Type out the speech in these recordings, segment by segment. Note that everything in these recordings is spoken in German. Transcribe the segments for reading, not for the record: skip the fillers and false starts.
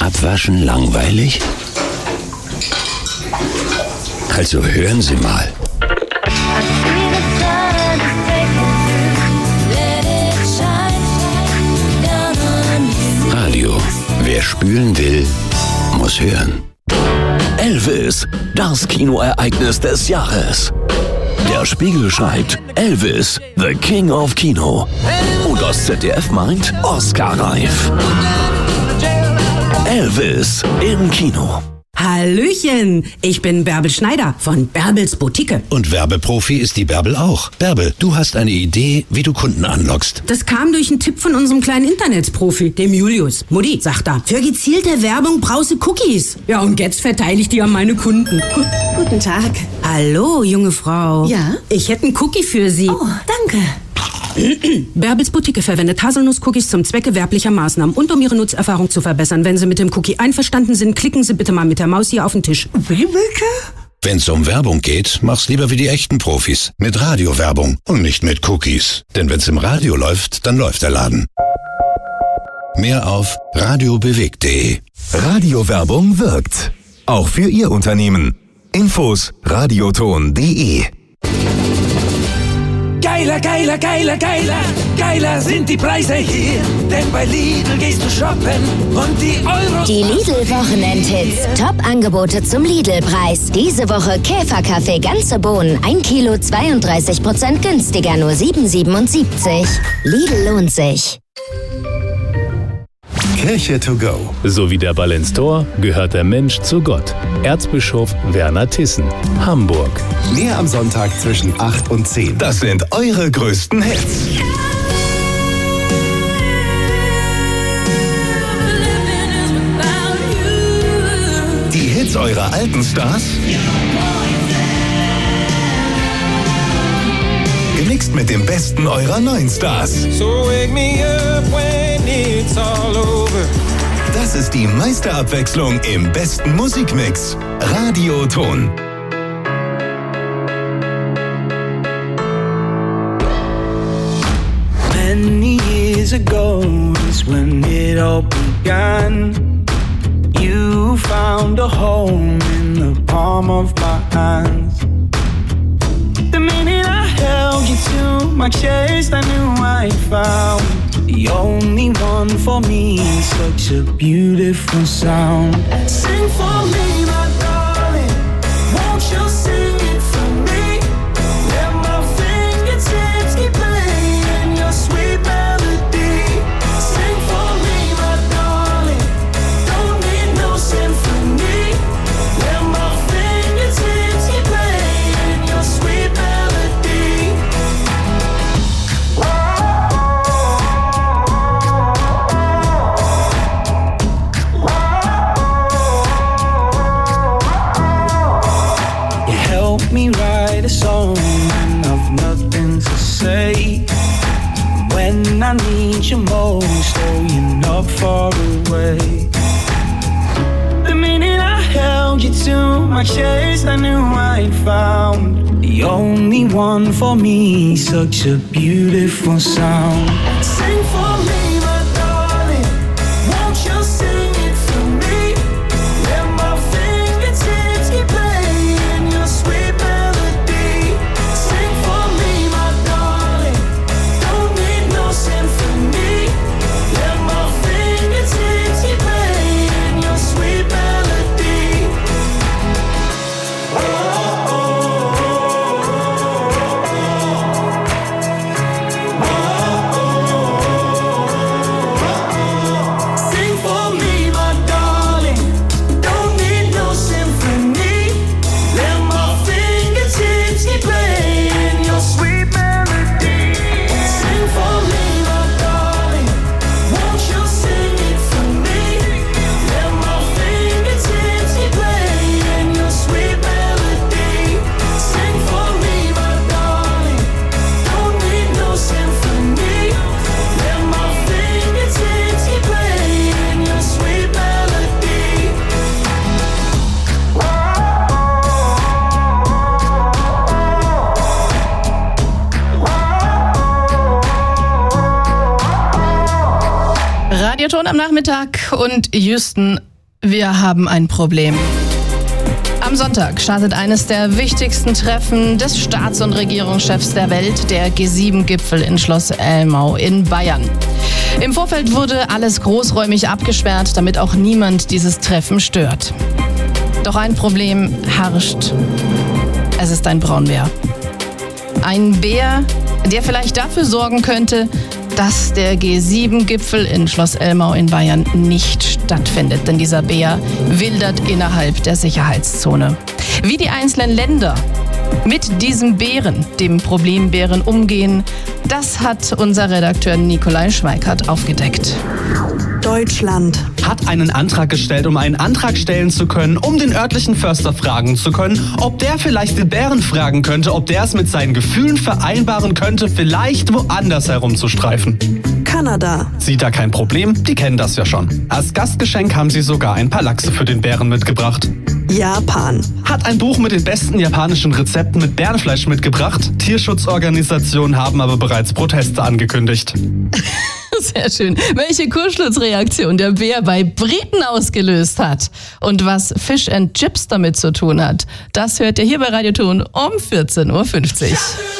Abwaschen langweilig? Also hören Sie mal. Radio. Wer spülen will, muss hören. Elvis, das Kinoereignis des Jahres. Der Spiegel schreibt, Elvis, the King of Kino. Und das ZDF meint, Oscar-reif. Elvis im Kino. Hallöchen, ich bin Bärbel Schneider von Bärbels Boutique. Und Werbeprofi ist die Bärbel auch. Bärbel, du hast eine Idee, wie du Kunden anlockst. Das kam durch einen Tipp von unserem kleinen Internetprofi, dem Julius. Mutti, sagt er, für gezielte Werbung brauchst du Cookies. Ja, und jetzt verteile ich die an meine Kunden. Guten Tag. Hallo, junge Frau. Ja? Ich hätte einen Cookie für Sie. Oh, danke. Bärbels Boutique verwendet Haselnuss-Cookies zum Zwecke werblicher Maßnahmen und um Ihre Nutzerfahrung zu verbessern. Wenn Sie mit dem Cookie einverstanden sind, klicken Sie bitte mal mit der Maus hier auf den Tisch. Wie bitte? Wenn's um Werbung geht, mach's lieber wie die echten Profis. Mit Radiowerbung und nicht mit Cookies. Denn wenn's im Radio läuft, dann läuft der Laden. Mehr auf radiobewegt.de. Radiowerbung wirkt. Auch für Ihr Unternehmen. Infos radioton.de. Geiler, geiler, geiler, geiler, geiler sind die Preise hier. Denn bei Lidl gehst du shoppen und die Euro... Die Lidl-Wochenendhits. Top-Angebote zum Lidl-Preis. Diese Woche Käferkaffee ganze Bohnen. 1 Kilo 32% günstiger, nur 7,77. Lidl lohnt sich. Kirche to go. So wie der Ball ins Tor gehört der Mensch zu Gott. Erzbischof Werner Thyssen, Hamburg. Mehr am Sonntag zwischen 8 und 10. Das sind eure größten Hits. Die Hits eurer alten Stars. Gemixt mit dem Besten eurer neuen Stars. So wake me up when it's all over. Das ist die Meisterabwechslung im besten Musikmix. Radioton. Many years ago is when it all began. You found a home in the palm of my hands. The minute I held you to my chest, I knew I found the only one for me. Such a beautiful sound. Sing for me, my darling. Won't you sing it for me? Let my fingertips keep playing your sweet melody. Sing for me, my darling. Don't need no symphony. Let my fingertips keep playing your sweet melody. You help me write a song when I've nothing to say. When I need you most, oh, you're not far away. The minute I held you to my chest, I knew I found the only one for me. Such a beautiful sound. Sing for me, my darling. Won't you sing it for me? Let my fingertips keep playing your sweet melody. Sing for me, my darling. Don't need no symphony. Let my fingertips keep playing your sweet melody. Sing for me, my darling. Don't need no symphony. Let my fingertips keep playing your sweet melody. Sing for me, my darling. Won't you sing it for me? Let my fingertips keep playing your sweet melody. Sing for me, my darling. Don't need no symphony. Let my fingertips keep playing your sweet melody. Radioton am Nachmittag und Houston Wir haben ein Problem. Am Sonntag startet eines der wichtigsten Treffen des Staats- und Regierungschefs der Welt, der G7-Gipfel in Schloss Elmau in Bayern. Im Vorfeld wurde alles großräumig abgesperrt, damit auch niemand dieses Treffen stört. Doch ein Problem herrscht. Es ist ein Braunbär. Ein Bär, der vielleicht dafür sorgen könnte, dass der G7-Gipfel in Schloss Elmau in Bayern nicht stattfindet. Denn dieser Bär wildert innerhalb der Sicherheitszone. Wie die einzelnen Länder mit diesem Bären, dem Problembären, umgehen, das hat unser Redakteur Nikolai Schweikart aufgedeckt. Deutschland hat einen Antrag gestellt, um einen Antrag stellen zu können, um den örtlichen Förster fragen zu können, ob der vielleicht den Bären fragen könnte, ob der es mit seinen Gefühlen vereinbaren könnte, vielleicht woanders herumzustreifen. Kanada sieht da kein Problem, die kennen das ja schon. Als Gastgeschenk haben sie sogar ein paar Lachse für den Bären mitgebracht. Japan hat ein Buch mit den besten japanischen Rezepten mit Bärenfleisch mitgebracht. Tierschutzorganisationen haben aber bereits Proteste angekündigt. Sehr schön. Welche Kurzschlussreaktion der Bär bei Briten ausgelöst hat und was Fish and Chips damit zu tun hat, das hört ihr hier bei Radio Thon um 14.50 Uhr.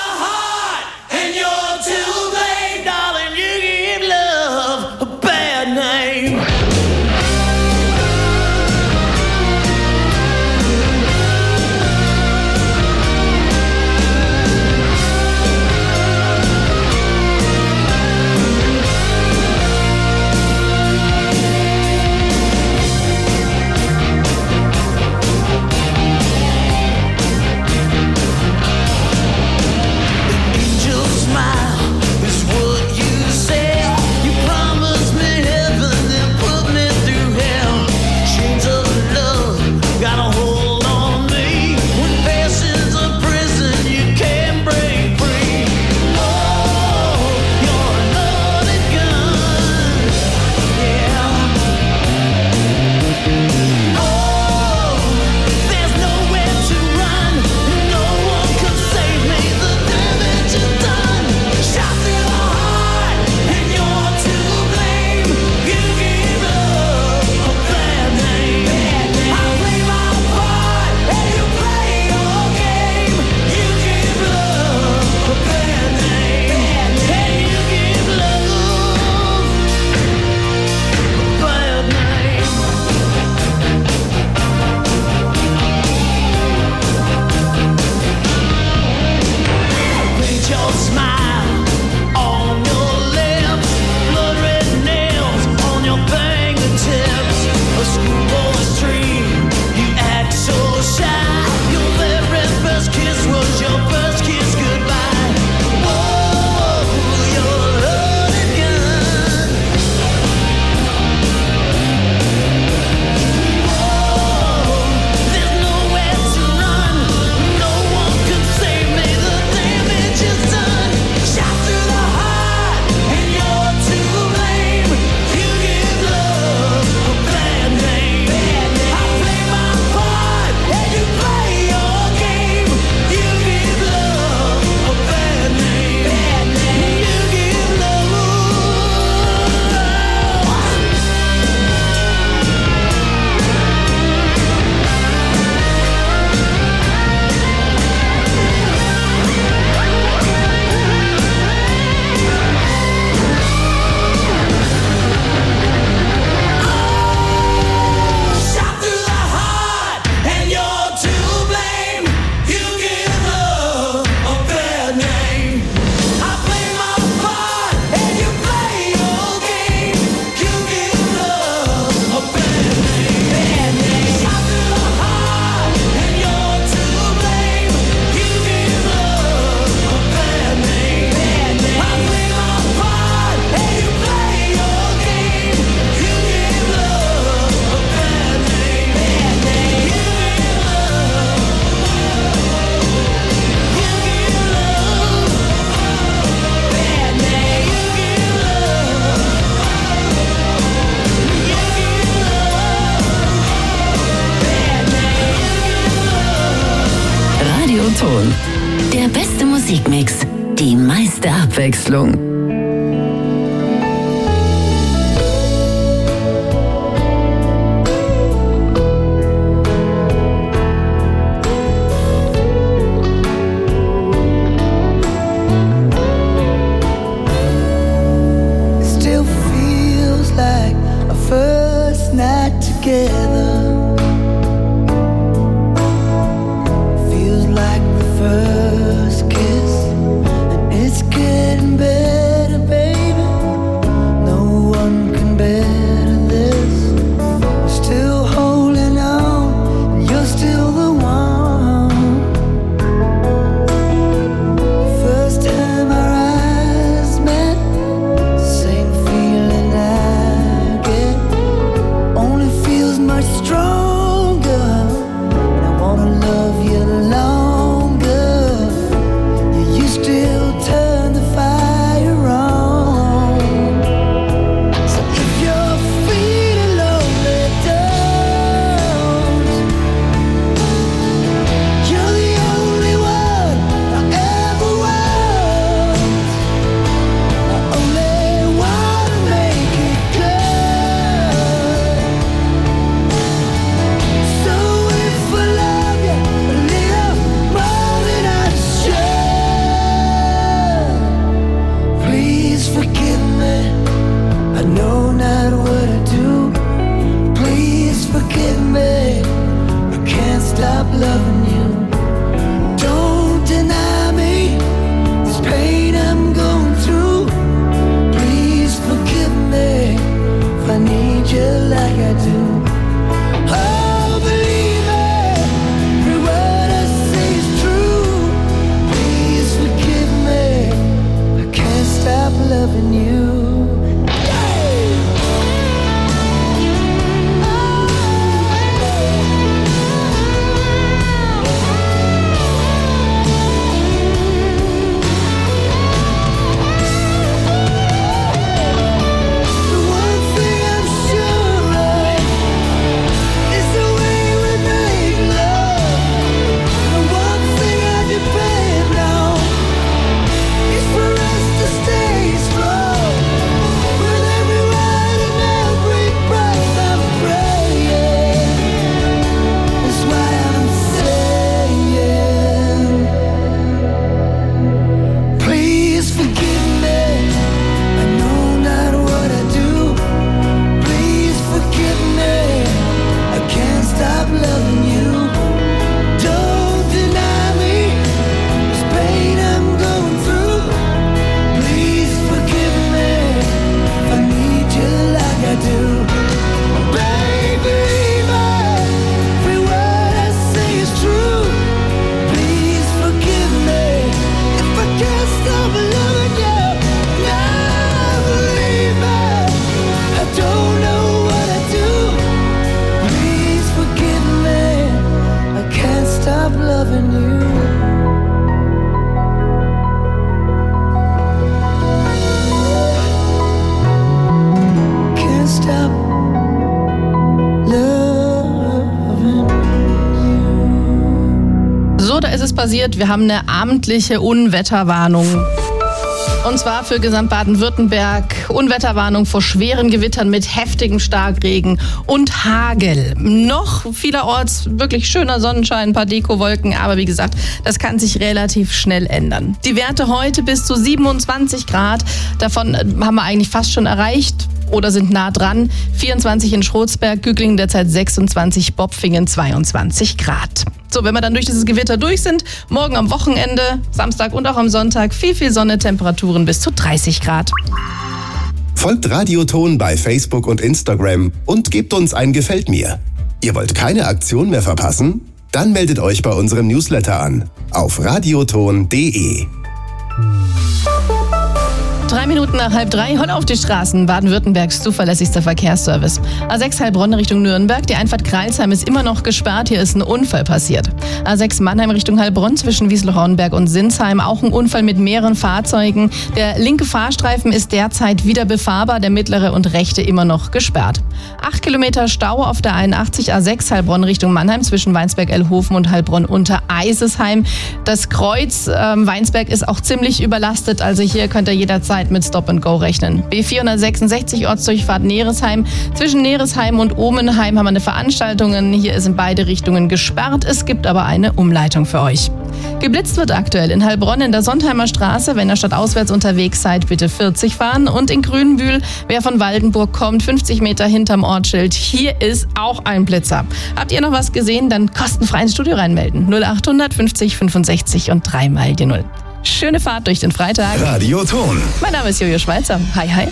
Thon. Der beste Musikmix, die meiste Abwechslung. together. Feels like the first kiss, and it's getting better, baby. No one can better this. I'm still holding on, and you're still the one. First time our eyes met, same feeling I get. Only feels much stronger, and I wanna love you longer. You still turn the fire on. So if you're feeling lonely, don't. You're the only one I ever want. I only wanna make it good. So if I love you a little more than I should, please forgive me. I know not what I do. Please forgive me. I can't stop loving you. Don't deny me this pain I'm going through. Please forgive me if I need you like I do. Oh, believe me, every word I say is true. Please forgive me, I can't stop loving you. The one thing I'm sure of is the way we make love. The one thing I depend on is for us to stay strong. With every word and every breath I'm praying. That's why I'm saying, please forgive me. I know not what I do. Please forgive me. I can't stop loving you. Don't deny me this pain I'm going through. Please forgive me if I need you like I do. Baby, every word I say is true. Please forgive me if I can't stop loving you. Now believe me, I don't know what I do. Please forgive me, I can't stop loving you. Can't stop loving you. So, da ist es passiert. Wir haben eine abendliche Unwetterwarnung. Und zwar für gesamt Baden-Württemberg. Unwetterwarnung vor schweren Gewittern mit heftigem Starkregen und Hagel. Noch vielerorts wirklich schöner Sonnenschein, ein paar Dekowolken. Aber wie gesagt, das kann sich relativ schnell ändern. Die Werte heute bis zu 27 Grad. Davon haben wir eigentlich fast schon erreicht oder sind nah dran. 24 in Schrotsberg, Güglingen derzeit 26, Bopfingen 22 Grad. So, wenn wir dann durch dieses Gewitter durch sind, morgen am Wochenende, Samstag und auch am Sonntag, viel Sonne, Temperaturen bis zu 30 Grad. Folgt Radioton bei Facebook und Instagram und gebt uns ein Gefällt mir. Ihr wollt keine Aktion mehr verpassen? Dann meldet euch bei unserem Newsletter an auf radioton.de. 3 Minuten nach 2:30, heute auf die Straßen. Baden-Württembergs zuverlässigster Verkehrsservice. A6 Heilbronn Richtung Nürnberg. Die Einfahrt Kreilsheim ist immer noch gesperrt. Hier ist ein Unfall passiert. A6 Mannheim Richtung Heilbronn zwischen Wieselhornberg und Sinsheim. Auch ein Unfall mit mehreren Fahrzeugen. Der linke Fahrstreifen ist derzeit wieder befahrbar. Der mittlere und rechte immer noch gesperrt. 8 Kilometer Stau auf der 81 A6 Heilbronn Richtung Mannheim zwischen Weinsberg-Ellhofen und Heilbronn unter Eisesheim. Das Kreuz Weinsberg ist auch ziemlich überlastet. Also hier könnt ihr jederzeit Zeit mit Stop and Go rechnen. B466 Ortsdurchfahrt Neresheim. Zwischen Neresheim und Omenheim haben wir eine Veranstaltungen. Hier ist in beide Richtungen gesperrt. Es gibt aber eine Umleitung für euch. Geblitzt wird aktuell in Heilbronn in der Sontheimer Straße. Wenn ihr stadtauswärts unterwegs seid, bitte 40 fahren. Und in Grünbühl, wer von Waldenburg kommt, 50 Meter hinterm Ortsschild. Hier ist auch ein Blitzer. Habt ihr noch was gesehen? Dann kostenfrei ins Studio reinmelden. 0800 50 65 und 3 mal die 0. Schöne Fahrt durch den Freitag. Radioton. Mein Name ist Jojo Schweizer. Hi, hi.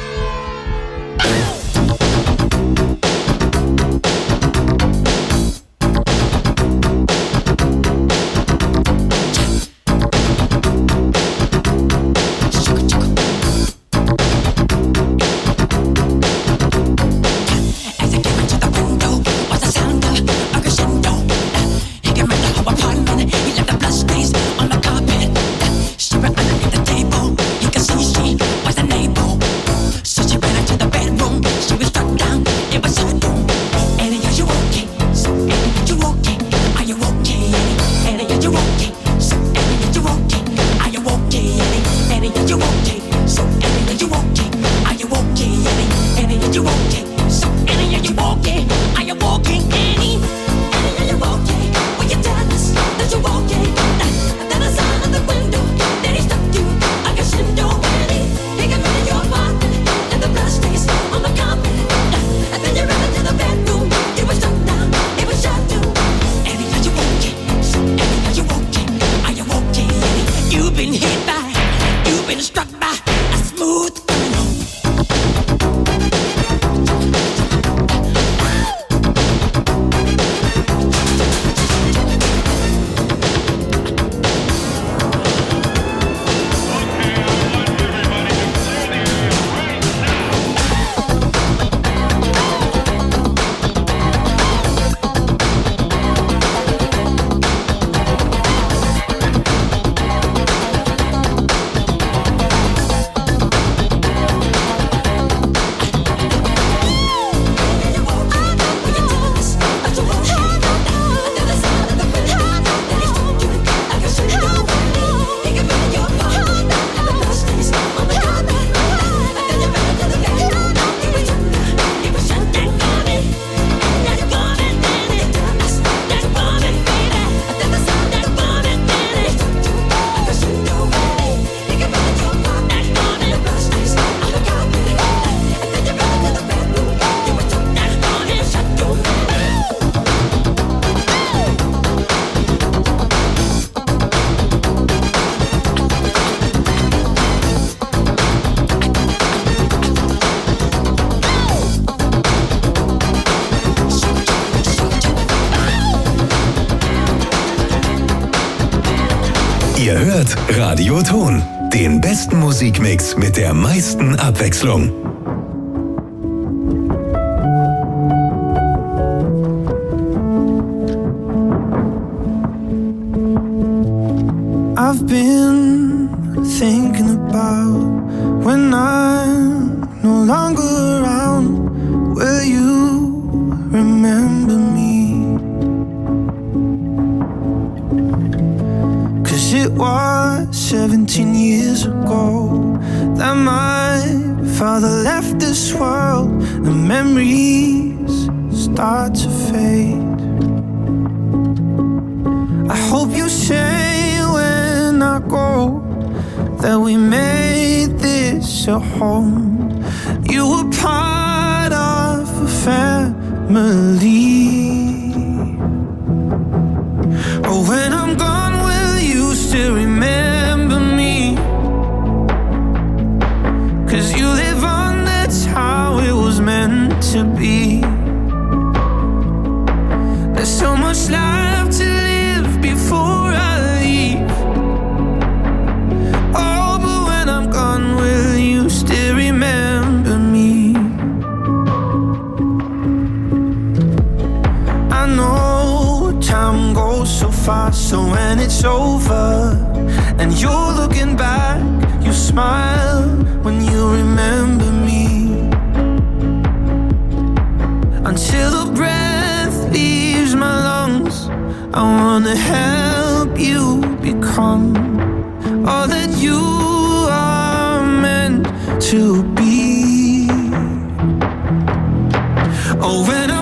Ihr hört Radioton, den besten Musikmix mit der meisten Abwechslung. I've been thinking about when I'm no longer around. Will you remember me? 'Cause it was 17 years ago that my father left this world. The memories start to fade. I hope you say when I go that we made this a home. You were part of a family. Oh, when I'm gone, will you still remember me? 'Cause you live on, that's how it was meant to be. There's so much life to live before I leave. Oh, but when I'm gone, will you still remember me? I know time goes so fast, so when it's over and you're looking back, you smile when you remember me. Until the breath leaves my lungs, I wanna help you become all that you are meant to be. Oh, when